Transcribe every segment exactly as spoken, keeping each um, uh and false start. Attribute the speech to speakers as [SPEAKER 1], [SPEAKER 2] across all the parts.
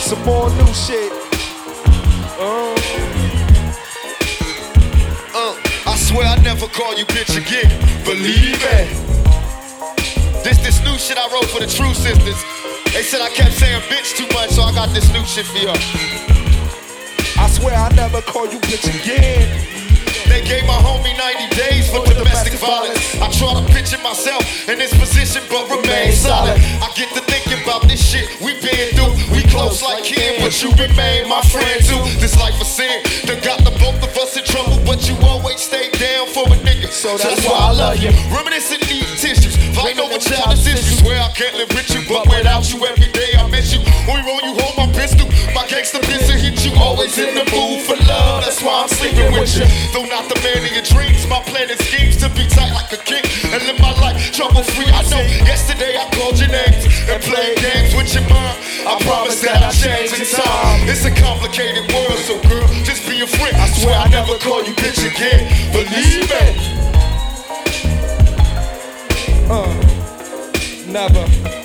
[SPEAKER 1] some more new shit. Uh.
[SPEAKER 2] Uh, I swear I never call you bitch again. Believe it. This this new shit I wrote for the True Sisters. They said I kept saying bitch too much, so I got this new shit for y'all.
[SPEAKER 1] I swear I never call you bitch again.
[SPEAKER 2] They gave my homie ninety days for domestic violence. I try to picture myself in this position, but remain solid. I get to thinking about this shit we been through. We close like kin, but you remain my friend too. This life of sin done got the both of us in trouble, but you always stay down for a nigga. So that's why I love you. Reminiscing these tissues, fighting over childish issues. Swear I can't live with you, but without you every day I miss you. When we roll, you hold my pistol. My gangster pistol hit you. Always in the mood for love. That's why I'm sleeping with you. Though not the man of your dreams, my plan and schemes to be tight like a king and live my life trouble free. I know yesterday I called your names and played games with your mind. I promise that I change in time. It's a complicated world, so girl, just be a friend. I swear I never call you bitch again. Believe it.
[SPEAKER 1] Uh, never.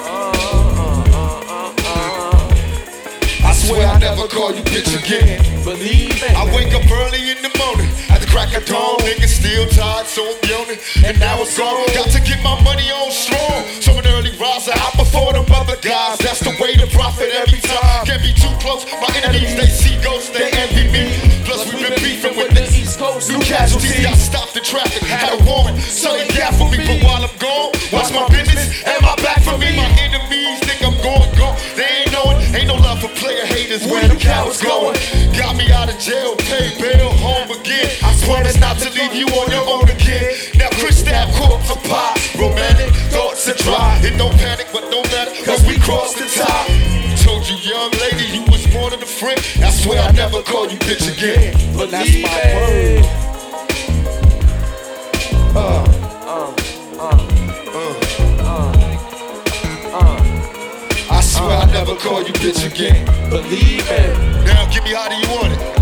[SPEAKER 2] I swear I never call you bitch again.
[SPEAKER 1] Believe it.
[SPEAKER 2] I wake up early in the morning at the crack of dawn. Niggas still tired, so I'm yawning. And now it's gone. Got to get my money on strong. So an early riser out before them other guys. That's the way to profit every time. Can't be too close. My enemies, they see ghosts, they envy me. Plus we've been beefing with the East Coast. New casualties got stopped in traffic. Had a warrant, so they got for me. But while I'm gone, watch my business and my back for me. My enemies think I'm going, gone. They ain't knowing. Ain't no love for player haters. Where them cowards going? Got me out of jail, pay bail, home again. I promise not to leave you on your own again. Now Chris stab corpse of pie. Romantic thoughts are dry. It don't panic, but no matter, cause we crossed the tie. Told you, young lady, you was more than a friend. I swear I never call you bitch again.
[SPEAKER 1] But that's my word. Uh, uh, uh, uh, uh.
[SPEAKER 2] I swear I never call you bitch again.
[SPEAKER 1] Believe it.
[SPEAKER 2] Now give me how do you want it?